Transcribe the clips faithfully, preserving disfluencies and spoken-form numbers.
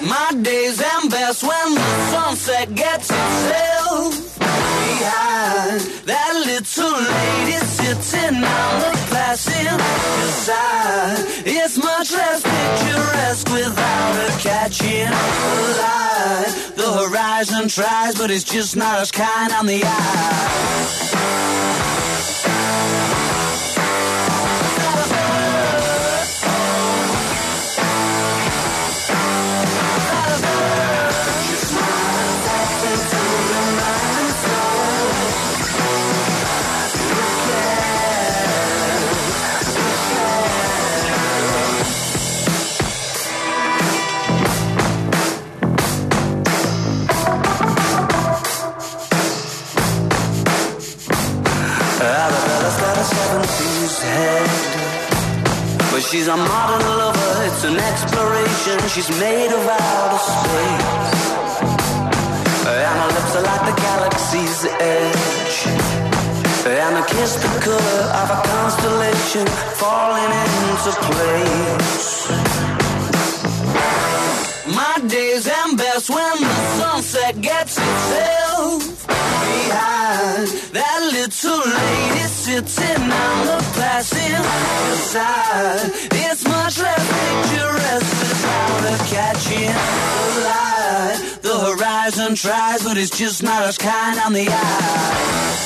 My days end best when the sunset gets itself behind that little lady sitting on the passenger side. It's much less picturesque without her catching the light. The horizon tries, but it's just not as kind on the eye. But she's a modern lover, it's an exploration. She's made of outer space, and her lips are like the galaxy's edge, and her kiss the color of a constellation falling into place. My days end best when the sunset gets itself behind that little lady sitting on the passenger side. It's much less picturesque without her catching the light. The horizon tries, but it's just not as kind on the eye.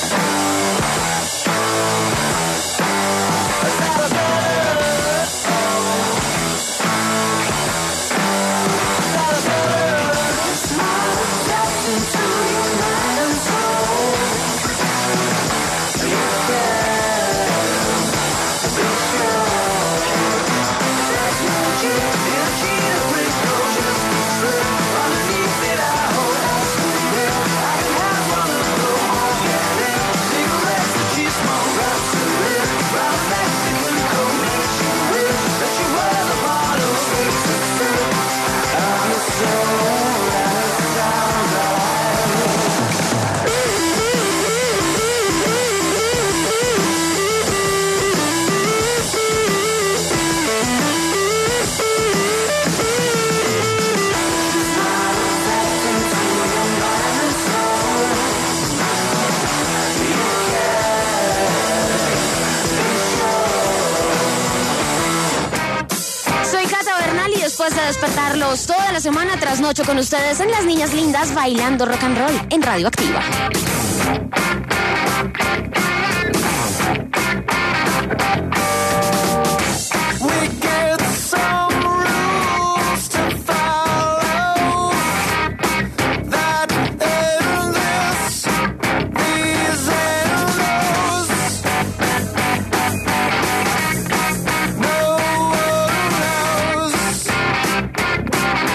Después de despertarlos toda la semana, trasnocho con ustedes en Las Niñas Lindas bailando rock and roll en Radio Activa.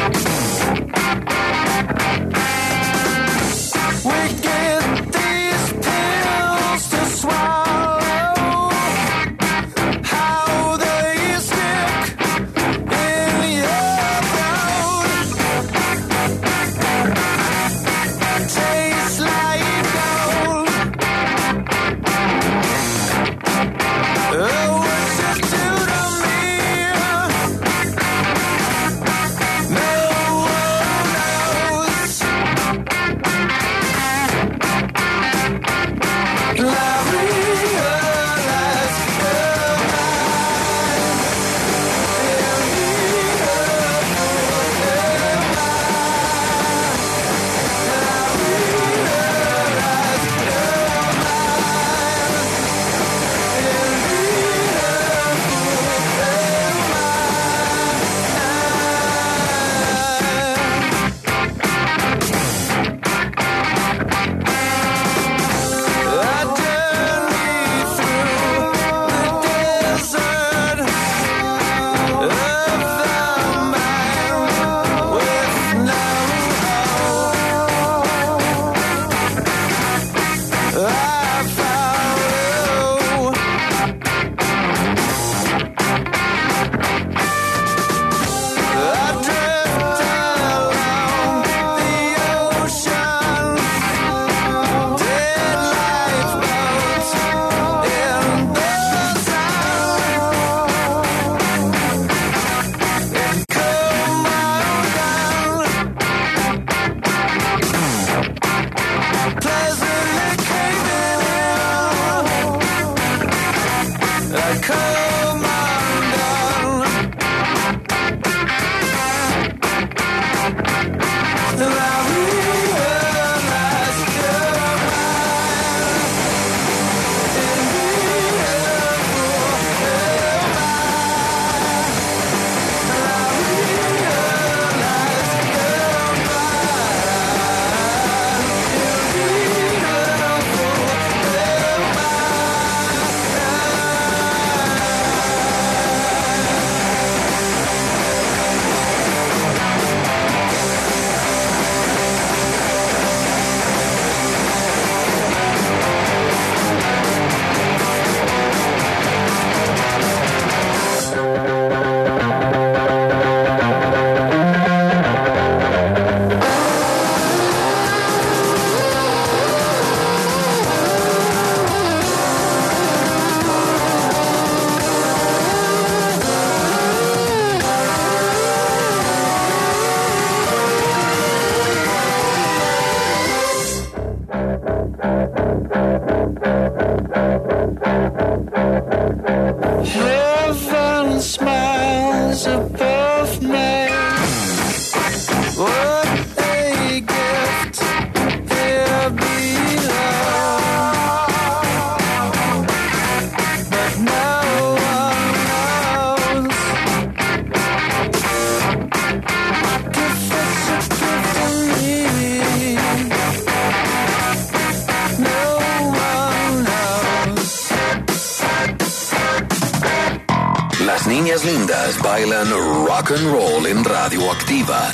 We get these of me. What a gift here below. But no one knows if it's a gift to me. No one knows. Las niñas lindas bailan rock and roll en Radioactiva.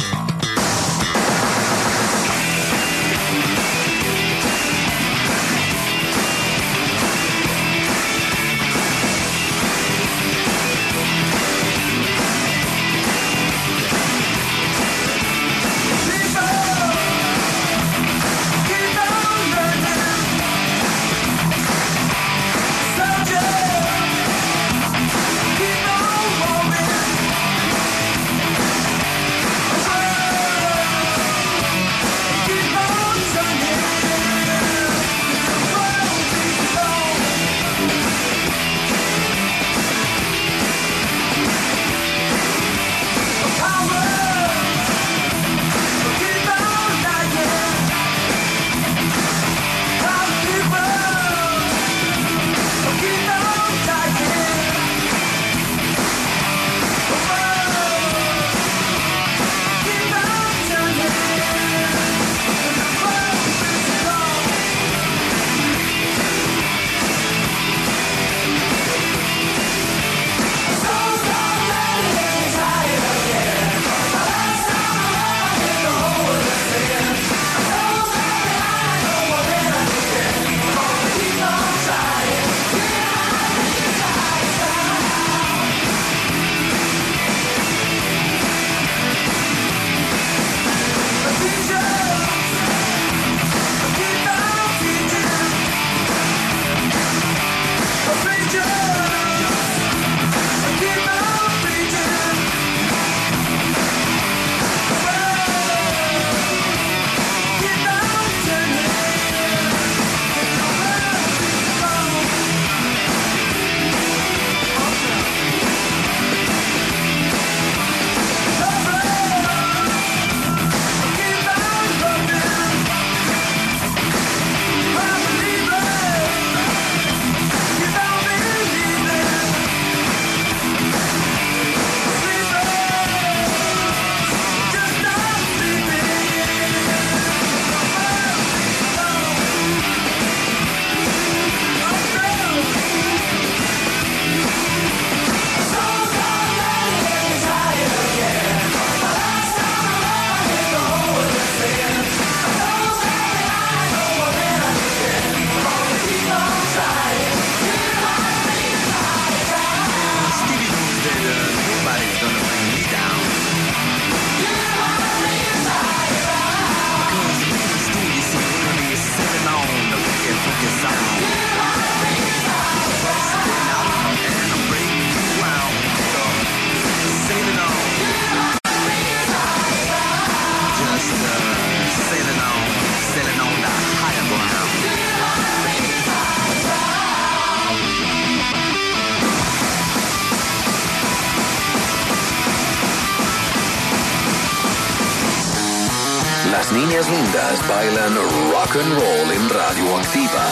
Las niñas lindas bailan rock and roll en Radioactiva.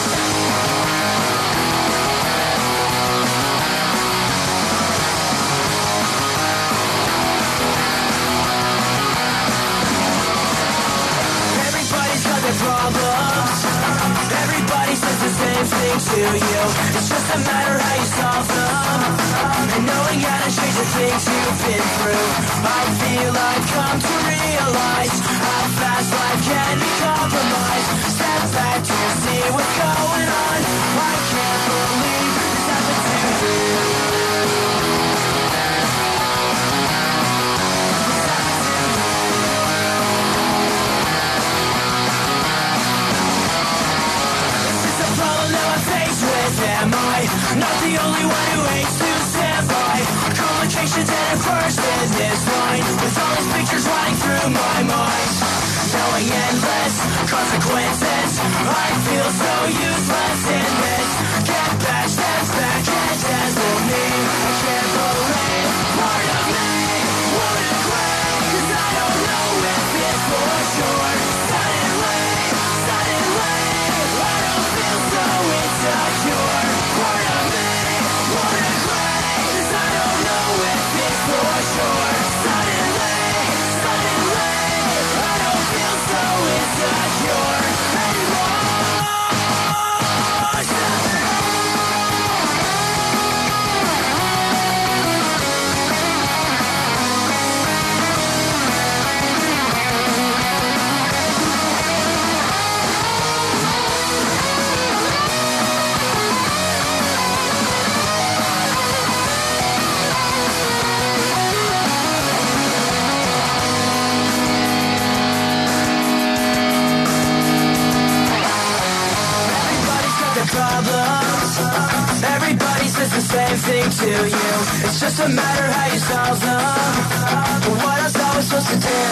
Everybody's got their problems. Everybody says the same thing to you. It's just a matter how you solve them. And knowing how to change the things you've been through, I feel I've come to realize how fast life can be compromised. Step back to see what's going on. I can't believe this happened to you. Am I not the only one who hates to stand by? Complications and a first in this line, with all these pictures running through my mind. Knowing endless consequences, I feel so useless in this. Get back, step back, can't stand for me. I can't believe part of me just a matter how you solve them. But what else are we supposed to do?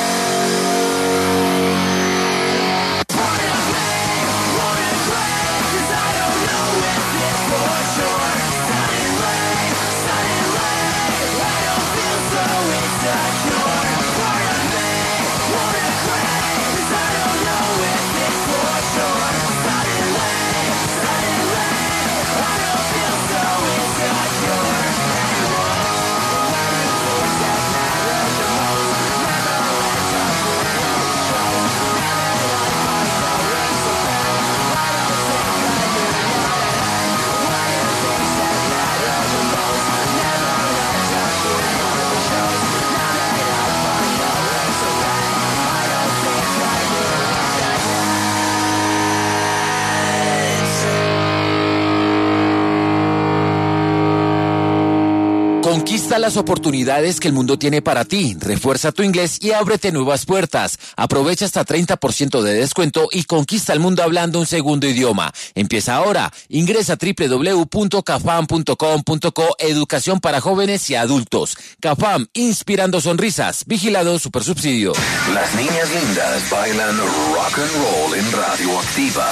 Conquista las oportunidades que el mundo tiene para ti, refuerza tu inglés y ábrete nuevas puertas. Aprovecha hasta treinta por ciento de descuento y conquista el mundo hablando un segundo idioma. Empieza ahora. Ingresa a doble u doble u doble u punto cafam punto com punto co, educación para jóvenes y adultos. Cafam, inspirando sonrisas. Vigilado Supersubsidio. Las niñas lindas bailan rock and roll en Radioactiva.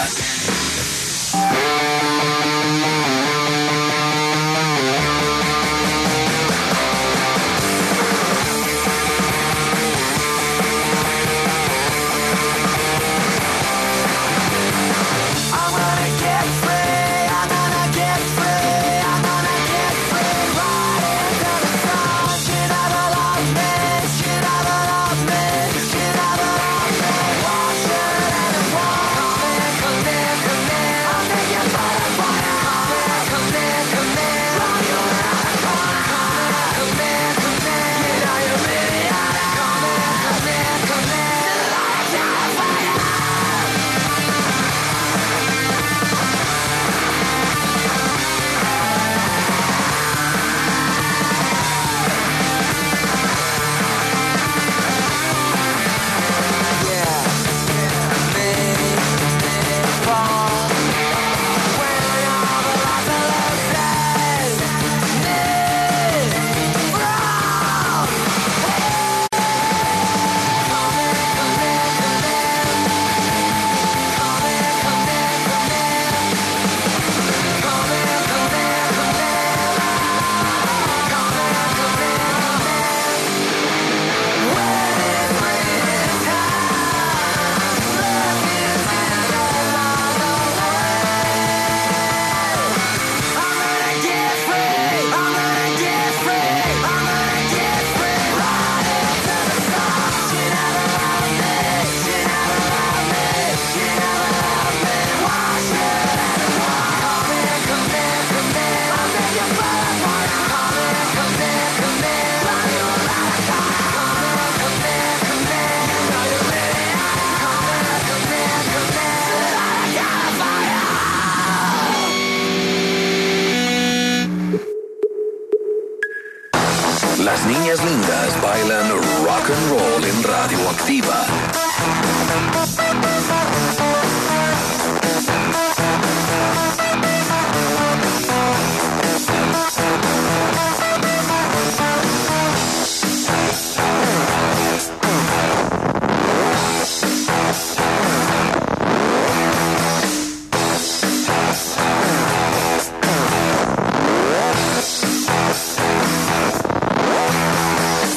Las niñas lindas bailan rock and roll en Radioactiva.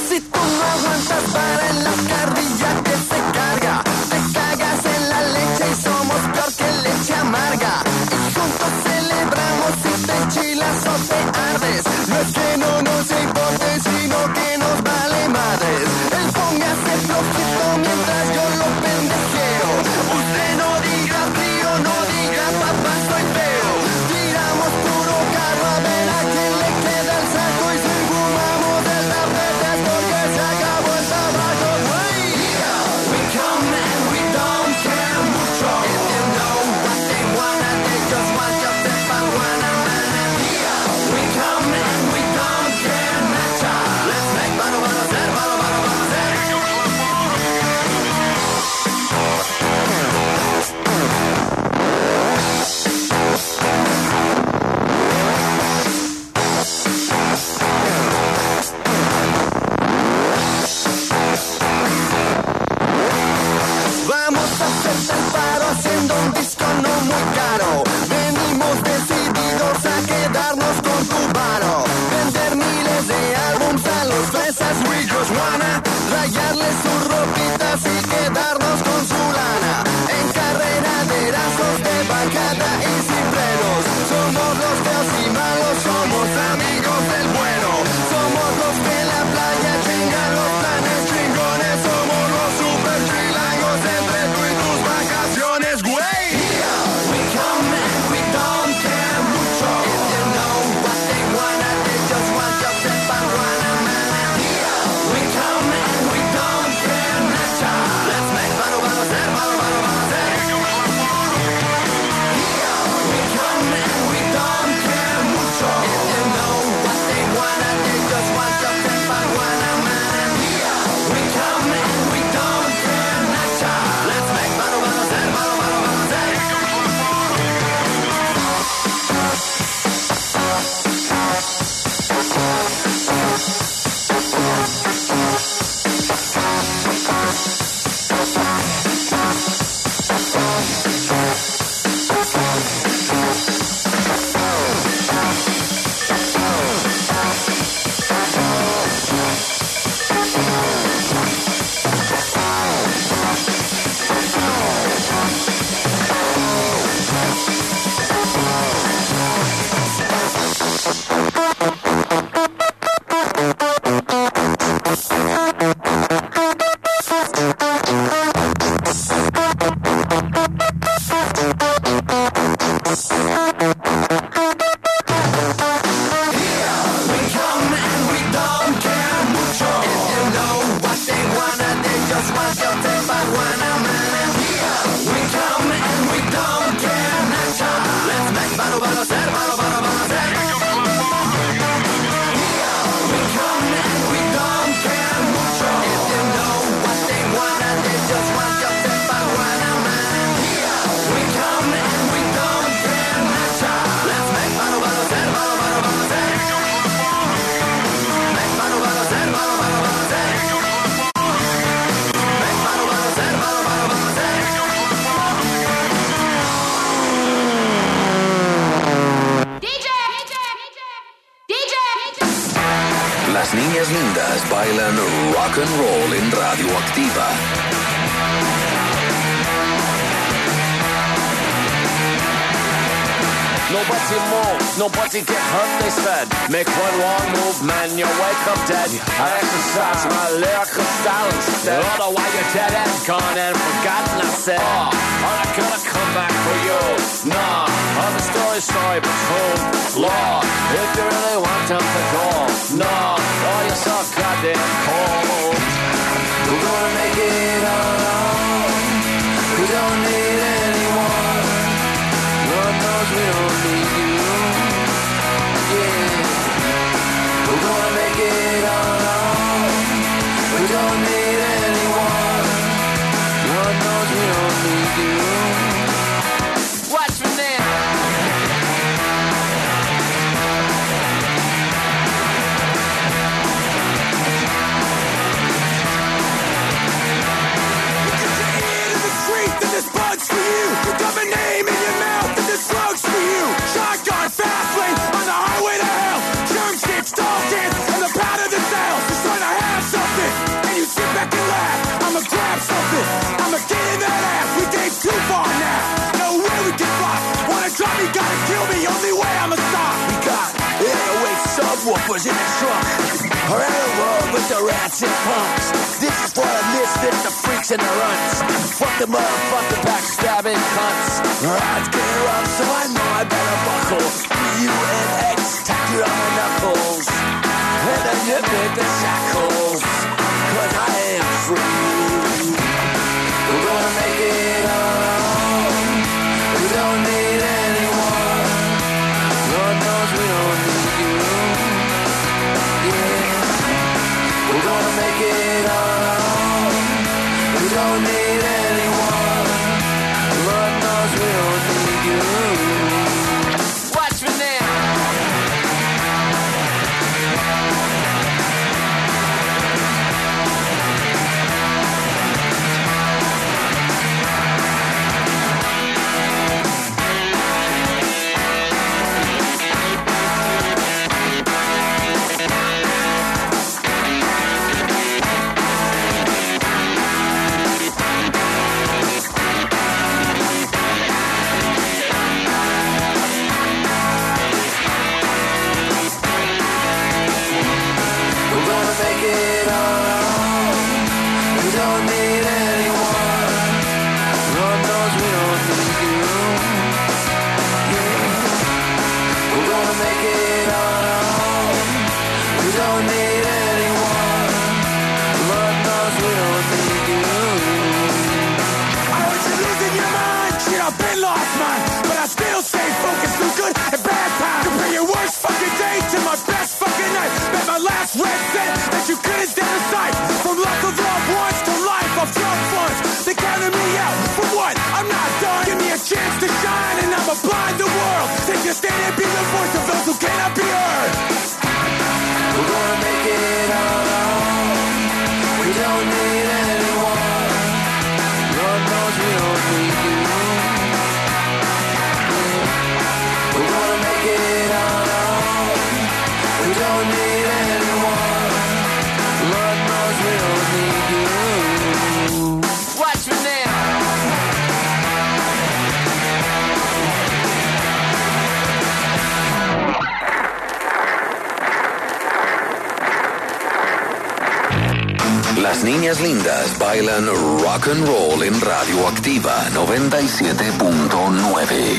Para en la carrilla que se carga, te cagas en la leche y rayarle sus ropitas y quedarnos con su lana. En carreraderazos de bajada y sin frenos. Somos los feos y malos, somos amigos del bueno. Somos los que en la playa chingan los planes chingones. Somos los super chilangos entre tú y tus vacaciones, güey. We come and we don't care mucho. If you know what they wanna, they just want your marijuana, man. We come and we don't care mucho. Let's make mano, mano, ser, mano, mano, mano, ser. We come and we don't care mucho. If you know what they wanna, they just want your marijuana, man. We come and we don't care mucho. Let's make mano, mano, ser, mano, mano, mano, ser. Las niñas lindas bailan rock and roll en Radioactiva. Nobody moves, nobody get hurt, they said. Make one wrong move, man, you wake up dead. I exercise my lyrical style instead. Otherwise you're dead and gone and forgotten, I said. Oh, I'm not gonna come back for you. Nah, all the story's sorry but true. Lord, if you really want them to go. Nah, oh, you're so goddamn cold. We're gonna make it all on. We don't need anyone. Lord knows we don't need you. Yeah. We're gonna make it all on. We don't need anyone. Lord knows we don't need you. Watch me now. This bug's for you. You got a name in your mouth and this drug's for you. Shotgun fast lane on the highway to hell. Germ shit, stall dance, and the pound of the cells. Just trying to have something, and you sit back and laugh. I'ma grab something, I'ma get in that ass. We came too far now, no way we can rock. Wanna drop me, gotta kill me, only way I'ma stop. We got eight oh eight subwoofers in the trunk. Or out of road with the rats and punks. This is for the misfits, the freaks and the runs. Fuck the motherfucking backstabbing cunts. Odds get rough, so I know I better buckle. U N X, tack it on my knuckles. And then you pick the shackles. Cause I am free. We're gonna make it all. We don't need anyone. Lord knows we don't need you. Yeah. We're gonna make it all. We don't need anyone. Lord knows we don't need you. Watch me now. red said that you couldn't stand the sight. From loss of loved ones to life of drug funds. They counted me out for what? I'm not done. Give me a chance to shine and I'ma blind the world. Take a stand and be the voice of those who cannot be heard. We're gonna make it our own. We don't need anyone. Lord knows we don't need you. We're gonna make it our own. We don't need anyone. Lord knows we don't need you. Watch me now. Las niñas lindas bailan rock and roll en Radioactiva noventa y siete punto nueve.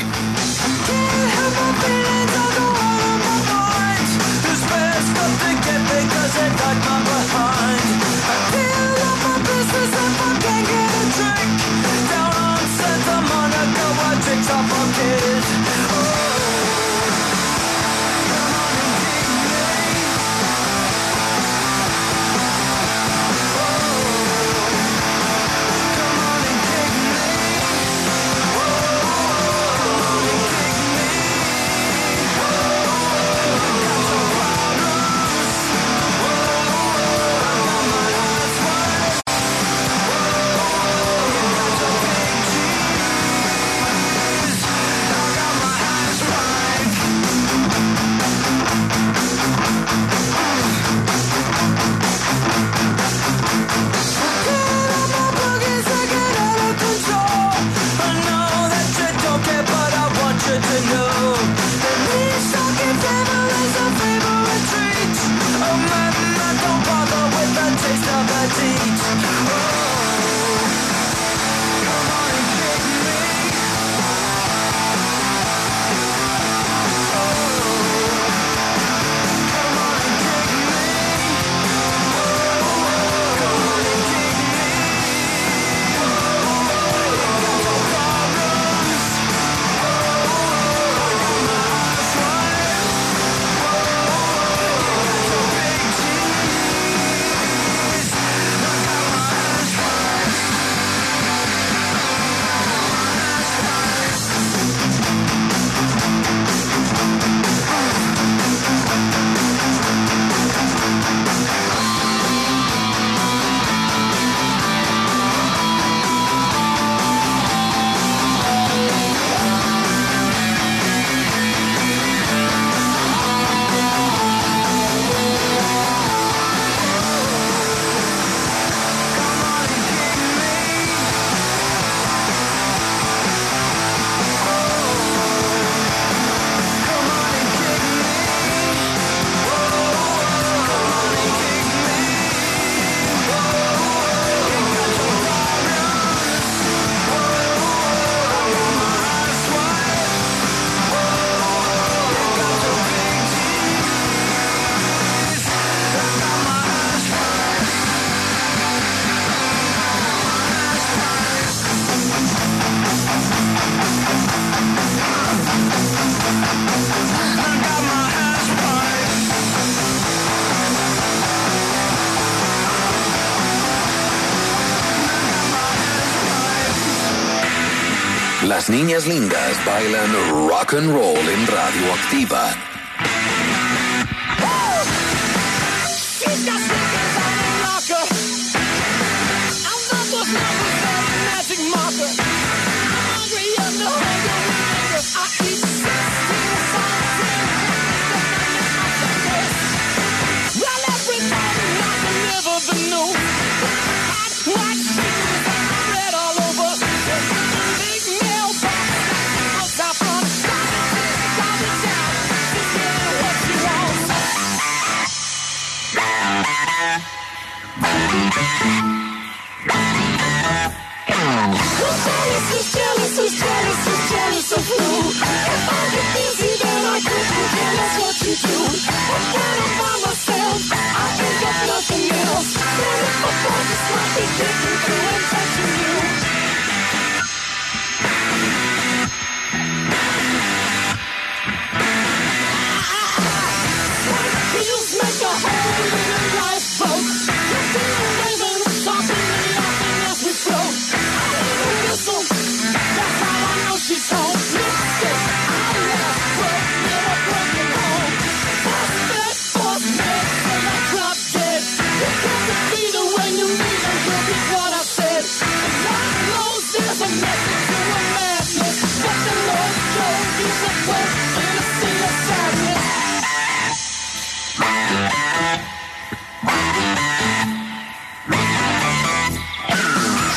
Las niñas lindas bailan rock and roll en Radioactiva.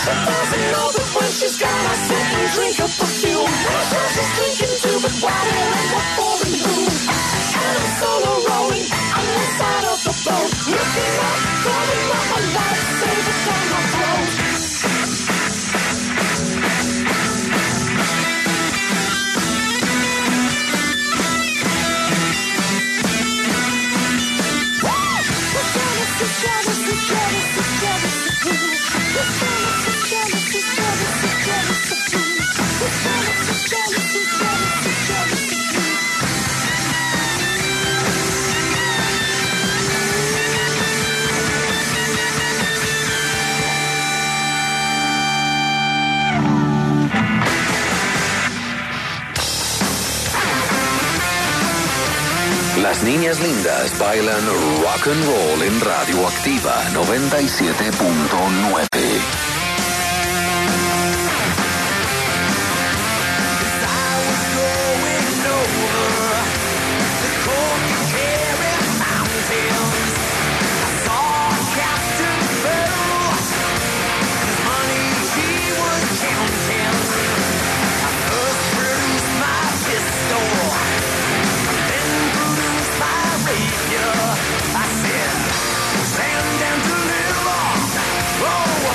She doesn't know that when she's gone, I sit and drink a perfume. I know she's drinking too, but why will and what for and who? And I'm solo rolling on the side of the boat, looking up, throwing up my lightsaber down my throat. Las niñas lindas bailan rock and roll en Radioactiva noventa y siete punto nueve. I said, stand down to live on. Oh,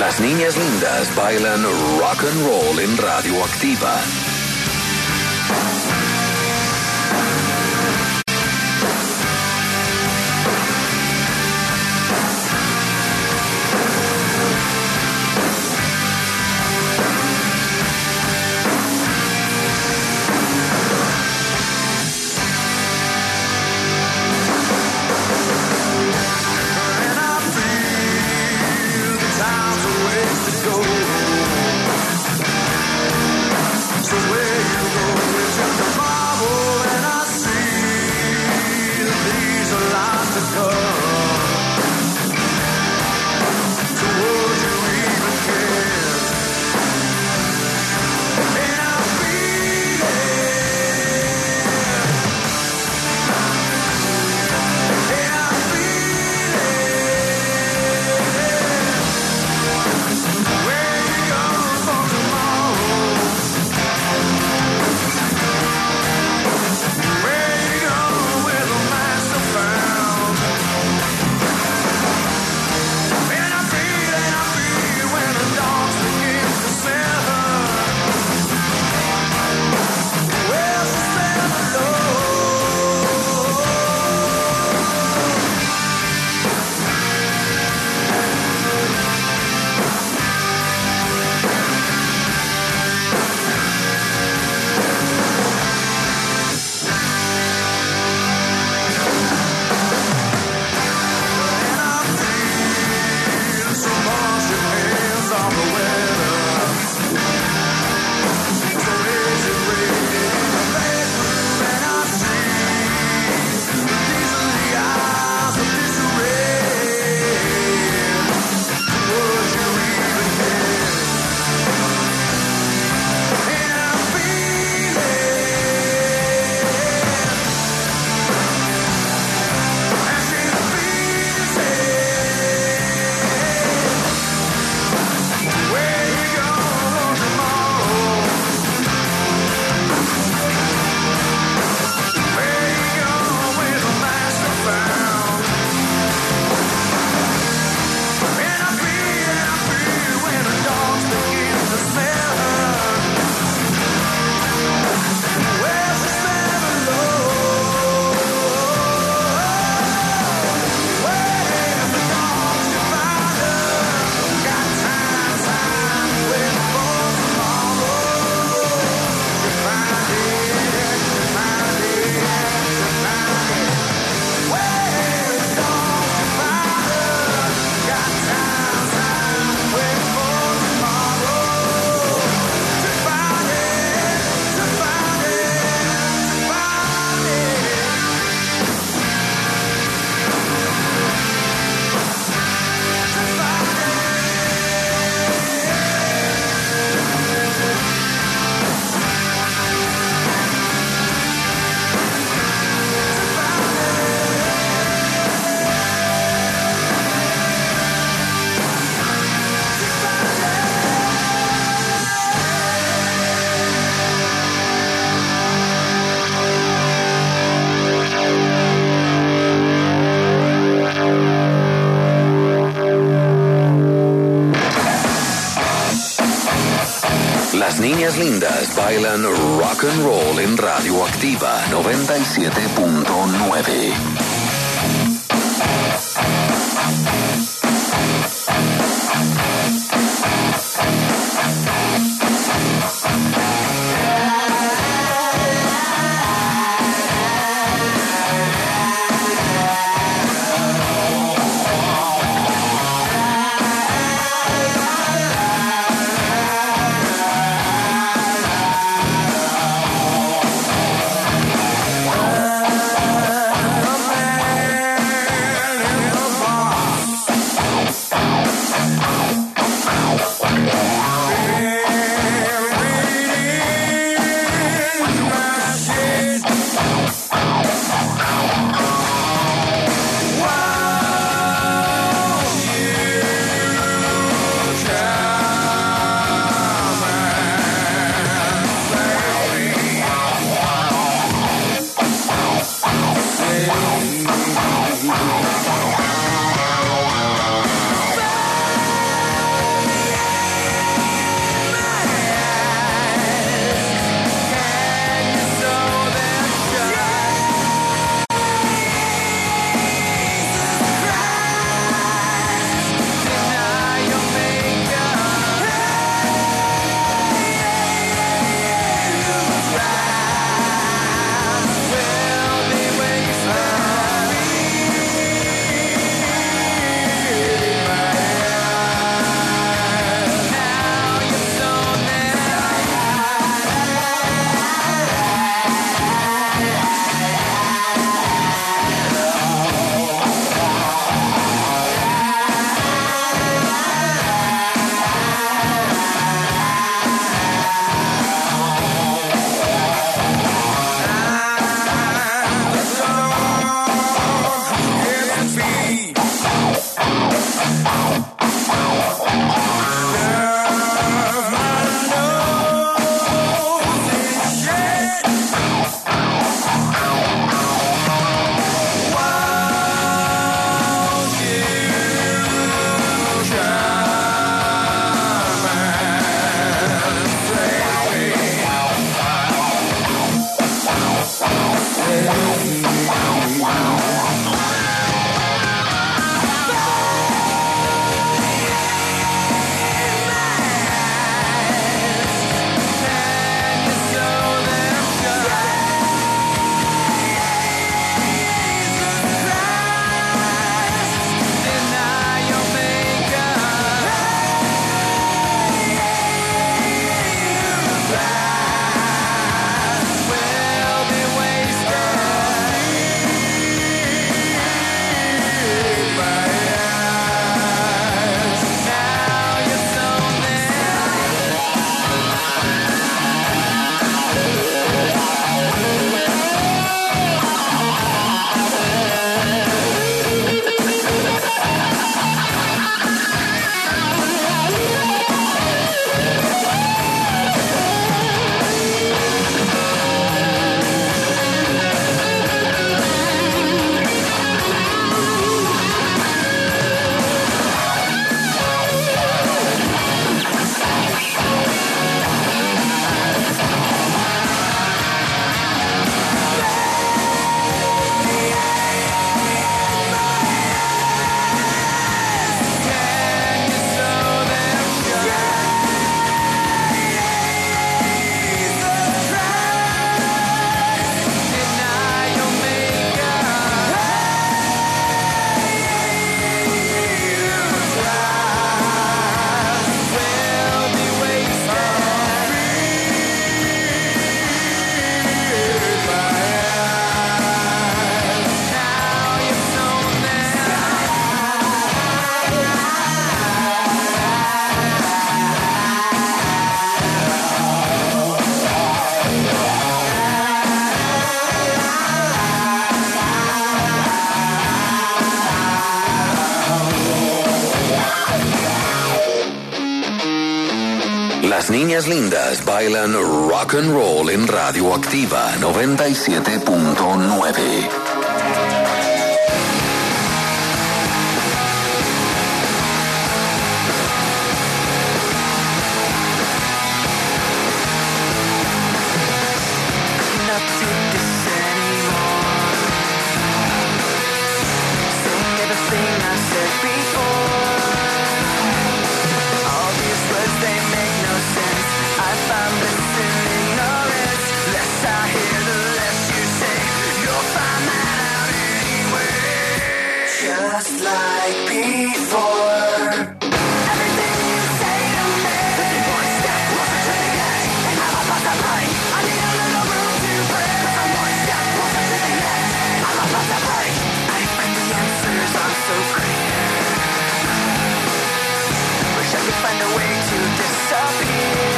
Las niñas lindas bailan rock and roll en Radioactiva. Las niñas lindas bailan rock and roll en Radioactiva noventa y siete punto nueve. Las niñas lindas bailan rock and roll en Radioactiva noventa y siete punto nueve. Just like before. Everything you say to me, one step closer to the edge, and I'm about to break. I need a little room to breathe. I'm one step closer to the edge, and I'm about to break. I find the answers are so clear. Wish I could find a way to disappear.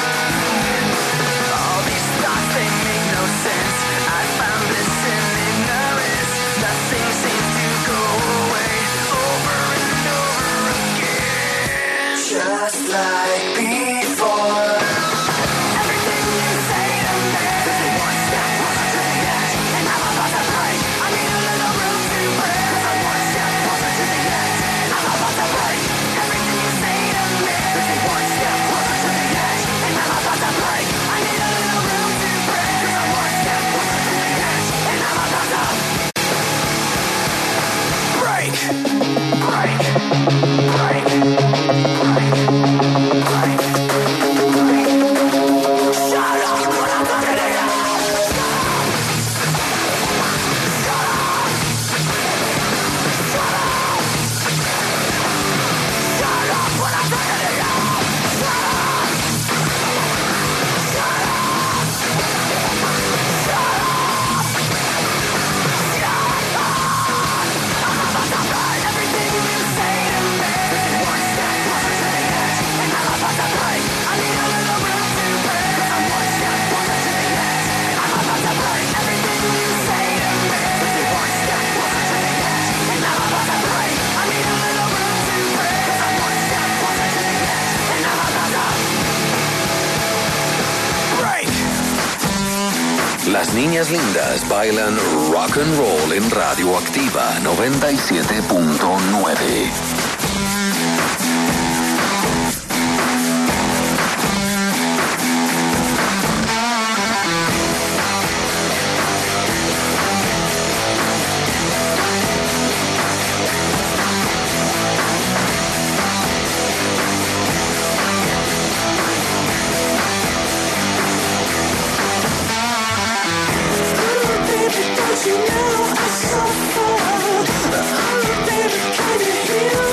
All these thoughts, they make no sense. I found bliss in ignorance. Nothing seems to go away over and over again. Just like before. Everything you say to me is one step closer to the edge, and I'm about to break. I need a little room to breathe. I'm one step closer to the edge, and I'm about to break. Everything you say to me is one step closer to the edge, and I'm about to break. I need a little room to breathe. I'm one step closer to the edge, and I'm about to break, break, break, break, break, break. Shut up when I'm talking to you. Shut up. Shut up. Shut up when I'm talking to you. Shut up. Shut up. Shut up. Shut up. I'm about to break. Everything you say to me is one step closer to the edge, and I'm about to break. I need a little room to breathe. I'm one step closer to the edge, and I'm about to break. Everything you say to me is one step closer to the edge, and I'm about to break. I need a little room to breathe. I'm one step closer to the edge, and I'm about to break. Las niñas lindas bailan rock and roll en Radioactiva noventa y siete punto nueve. Baby, don't you know I suffer? Oh, baby, can you hear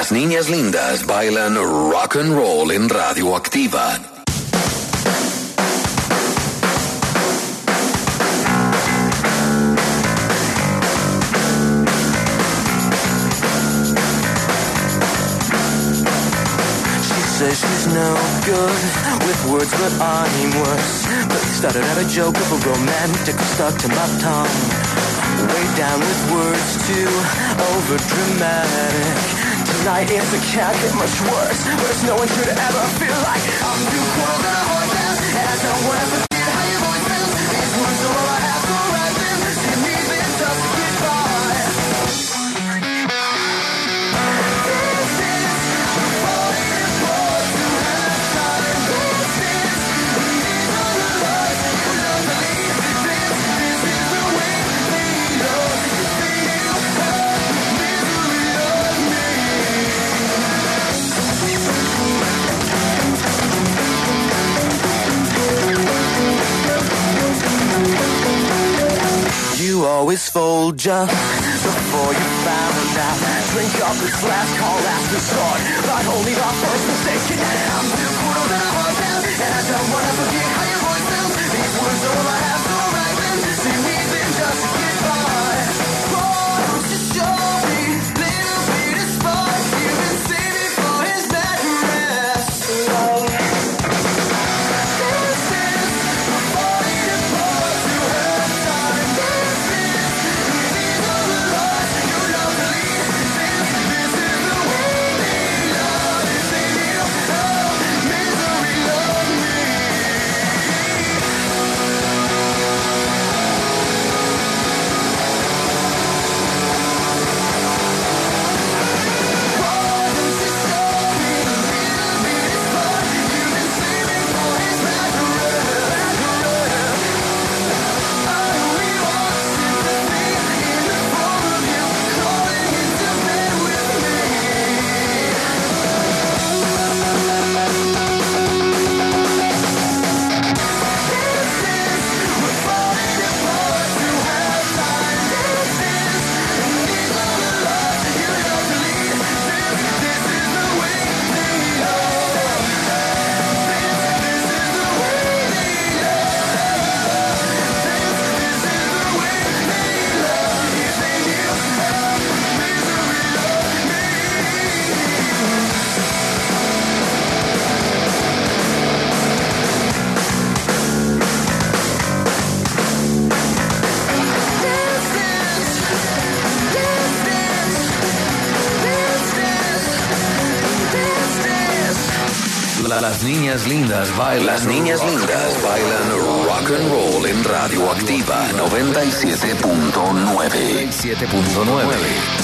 Las niñas lindas bailan rock and roll en Radioactiva. Says she's no good with words, but I'm worse. But started out a joke of a romantic stuck to my tongue. Way down with words too over dramatic. Tonight it's a can't get much worse. Worse, no one should ever feel like I'm too cool than a horse, and I don't wanna forget how your voice feels. These words are all I have to write them. See me then just to get by. You always fold just before you found out. Drink up this last call, last resort, but only the first mistake. I'm too cool than a hotel, and I don't wanna forget how your voice sounds. These words are all I have to write them. See me then just to get by. Won't you show me little bit of spark? You've been saving for his address. This is falling apart to her time. Las niñas lindas bailan. Las niñas lindas bailan rock and roll en Radioactiva noventa y siete punto nueve. noventa y siete punto nueve.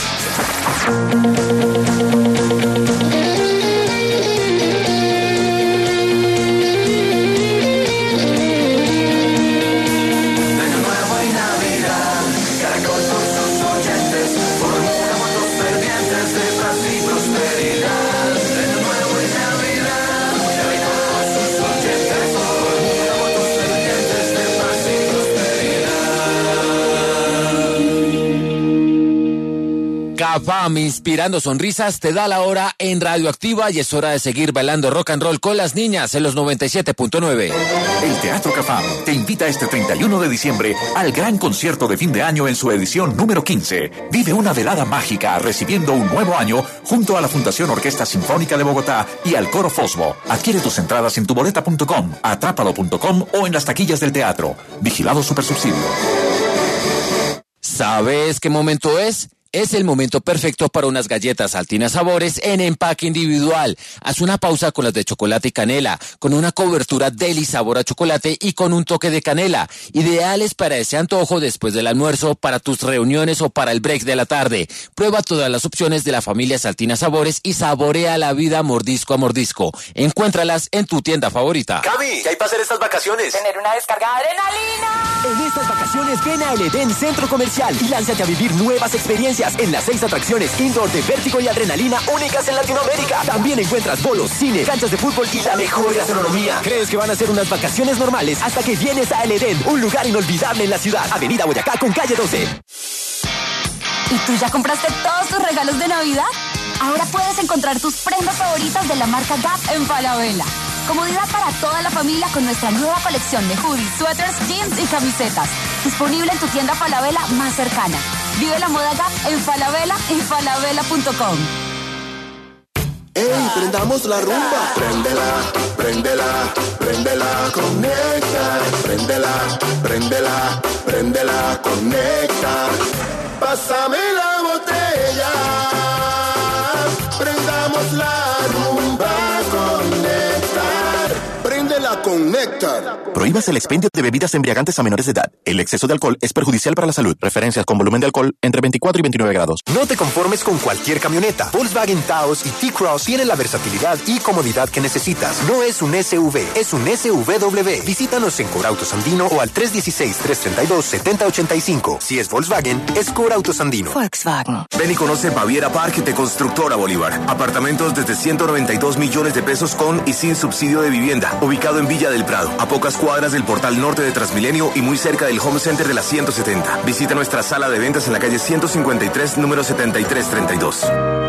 Capam, inspirando sonrisas, te da la hora en Radioactiva y es hora de seguir bailando rock and roll con las niñas en los noventa y siete punto nueve. El Teatro Capam te invita este treinta y uno de diciembre al gran concierto de fin de año en su edición número quince. Vive una velada mágica recibiendo un nuevo año junto a la Fundación Orquesta Sinfónica de Bogotá y al Coro Fosbo. Adquiere tus entradas en tuboleta punto com, atrápalo punto com o en las taquillas del teatro. Vigilado Supersubsidio. ¿Sabes qué momento es? Es el momento perfecto para unas galletas Altina Sabores en empaque individual. Haz una pausa con las de chocolate y canela, con una cobertura deli sabor a chocolate y con un toque de canela. Ideales para ese antojo después del almuerzo, para tus reuniones o para el break de la tarde. Prueba todas las opciones de la familia Altina Sabores y saborea la vida mordisco a mordisco. Encuéntralas en tu tienda favorita. Cami, ¿qué hay para hacer estas vacaciones? Tener una descarga de adrenalina. En estas vacaciones ven a El Edén Centro Comercial y lánzate a vivir nuevas experiencias en las seis atracciones indoor de Vértigo y Adrenalina únicas en Latinoamérica. También encuentras bolos, cine, canchas de fútbol y la mejor gastronomía. ¿Crees que van a ser unas vacaciones normales hasta que vienes a El Edén, un lugar inolvidable en la ciudad? Avenida Boyacá con calle doce. ¿Y tú ya compraste todos tus regalos de Navidad? Ahora puedes encontrar tus prendas favoritas de la marca Gap en Falabella. Comodidad para toda la familia con nuestra nueva colección de hoodies, suéteres, jeans y camisetas. Disponible en tu tienda Falabella más cercana. Vive la moda Gap en Falabella y falabella punto com. ¡Ey, prendamos la rumba! Préndela, préndela, préndela con Néctar. Préndela, préndela, préndela con Néctar. Pásame la botella. Prendamos la rumba con Néctar. Préndela con Néctar. Prohíbas el expendio de bebidas embriagantes a menores de edad. El exceso de alcohol es perjudicial para la salud. Referencias con volumen de alcohol entre veinticuatro y veintinueve grados. No te conformes con cualquier camioneta. Volkswagen Taos y T-Cross tienen la versatilidad y comodidad que necesitas. No es un S U V, es un S V W. Visítanos en Corautos Andino o al tres uno seis, tres tres dos, siete cero ocho cinco. Si es Volkswagen, es Corautos Andino. Volkswagen. Ven y conoce Baviera Park de Constructora Bolívar. Apartamentos desde ciento noventa y dos millones de pesos con y sin subsidio de vivienda. Ubicado en Villa del Prado, a pocas cuadras del Portal Norte de Transmilenio y muy cerca del Home Center de la ciento setenta. Visita nuestra sala de ventas en la calle ciento cincuenta y tres, número setenta y tres treinta y dos.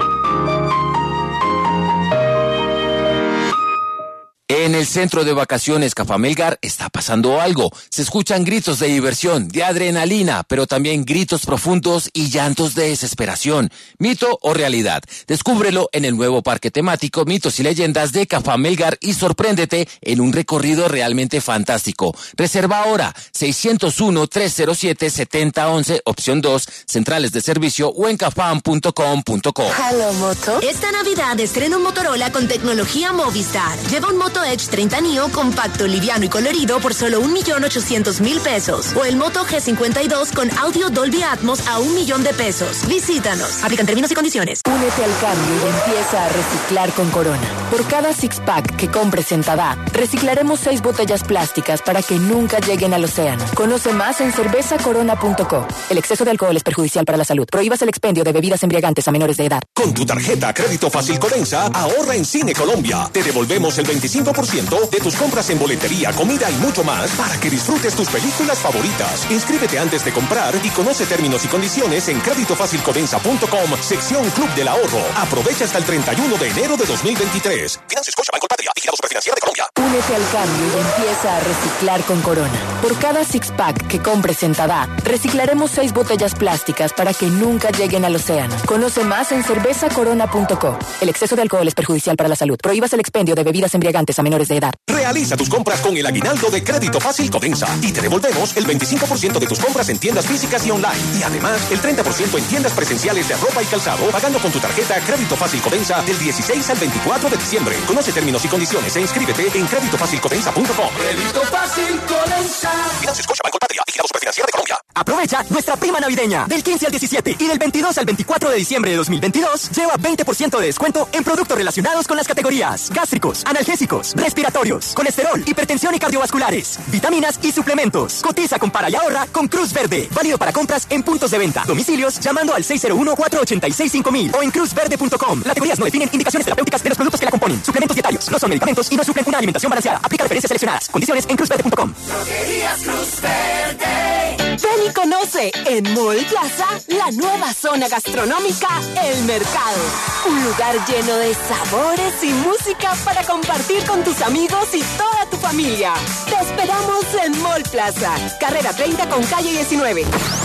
En el centro de vacaciones Cafamelgar está pasando algo. Se escuchan gritos de diversión, de adrenalina, pero también gritos profundos y llantos de desesperación. ¿Mito o realidad? Descúbrelo en el nuevo parque temático Mitos y Leyendas de Cafamelgar y sorpréndete en un recorrido realmente fantástico. Reserva ahora seis cero uno, tres cero siete, siete cero uno uno, opción dos, centrales de servicio o en cafam punto com punto co. Hello Moto. Esta Navidad estrena un Motorola con tecnología Movistar. Lleva un Moto Edge treinta Neo compacto, liviano y colorido por solo un millón ochocientos mil pesos. O el Moto G cincuenta y dos con audio Dolby Atmos a un millón de pesos. Visítanos. Aplican términos y condiciones. Únete al cambio y empieza a reciclar con Corona. Por cada six pack que compres en Tada, reciclaremos seis botellas plásticas para que nunca lleguen al océano. Conoce más en cerveza corona punto co. El exceso de alcohol es perjudicial para la salud. Prohíbas el expendio de bebidas embriagantes a menores de edad. Con tu tarjeta Crédito Fácil Codensa, ahorra en Cine Colombia. Te devolvemos el veinticinco por ciento de tus compras en boletería, comida y mucho más para que disfrutes tus películas favoritas. Inscríbete antes de comprar y conoce términos y condiciones en crédito fácil codensa punto com, sección Club del Ahorro. Aprovecha hasta el treinta y uno de enero de dos mil veintitrés. Financia Scotiabank Colpatria, vigilado Superfinanciera de Colombia. Únete al cambio y empieza a reciclar con Corona. Por cada six pack que compres en Tada, reciclaremos seis botellas plásticas para que nunca lleguen al océano. Conoce más en cerveza corona punto co. El exceso de alcohol es perjudicial para la salud. Prohíbas el expendio de bebidas embriagantes a menores de edad. Realiza tus compras con el aguinaldo de Crédito Fácil Codensa y te devolvemos el veinticinco por ciento de tus compras en tiendas físicas y online. Y además, el treinta por ciento en tiendas presenciales de ropa y calzado, pagando con tu tarjeta Crédito Fácil Codensa del dieciséis al veinticuatro de diciembre. Conoce términos y condiciones e inscríbete en crédito fácil codensa punto com. Crédito Fácil Codensa. Financia Scotiabank Colpatria, vigilado Superfinanciera de Colombia. Aprovecha nuestra prima navideña del quince al diecisiete y del veintidós al veinticuatro de diciembre de dos mil veintidós. Lleva veinte por ciento de descuento en productos relacionados con las categorías gástricos, analgésicos, respiratorios, colesterol, hipertensión y cardiovasculares, vitaminas y suplementos. Cotiza, compara y ahorra con Cruz Verde. Válido para compras en puntos de venta. Domicilios llamando al seis cero uno, cuatro ocho seis, cinco mil o en cruz verde punto com. Las categorías no definen indicaciones terapéuticas de los productos que la componen. Suplementos dietarios no son medicamentos y no suplen una alimentación balanceada. Aplica referencias seleccionadas. Condiciones en cruz verde punto com. Droguerías Cruz Verde. Ven y conoce en Mall Plaza la nueva zona gastronómica El Mercado. Un lugar lleno de sabores y música para compartir con tus amigos y toda tu familia. Te esperamos en Mall Plaza, carrera treinta con calle diecinueve.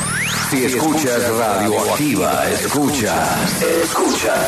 Si escuchas Radio Activa, escuchas, escuchas.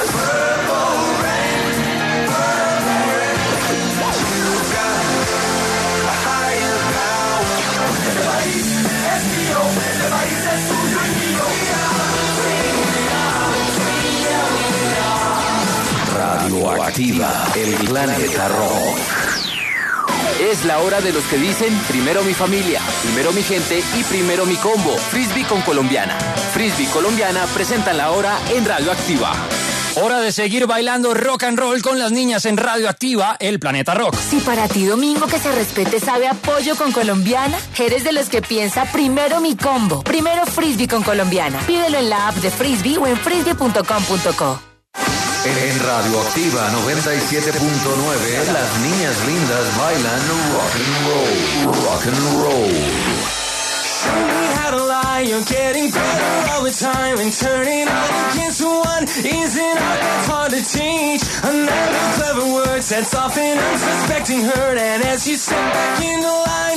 Radio Activa, el planeta rock. Es la hora de los que dicen primero mi familia, primero mi gente y primero mi combo. Frisbee con Colombiana. Frisbee Colombiana presenta la hora en Radio Activa. Hora de seguir bailando rock and roll con las niñas en Radio Activa, el Planeta Rock. Si para ti domingo que se respete sabe a pollo con Colombiana, eres de los que piensa primero mi combo, primero Frisbee con Colombiana. Pídelo en la app de Frisbee o en frisbee punto com punto co. En Radio Activa noventa y siete punto nueve, las niñas lindas bailan rock and roll, rock and roll. gotta lie. You're getting better all the time, and turning out against one isn't art that's hard to teach. Another clever word sets off an unsuspecting hurt, and as you step back into line,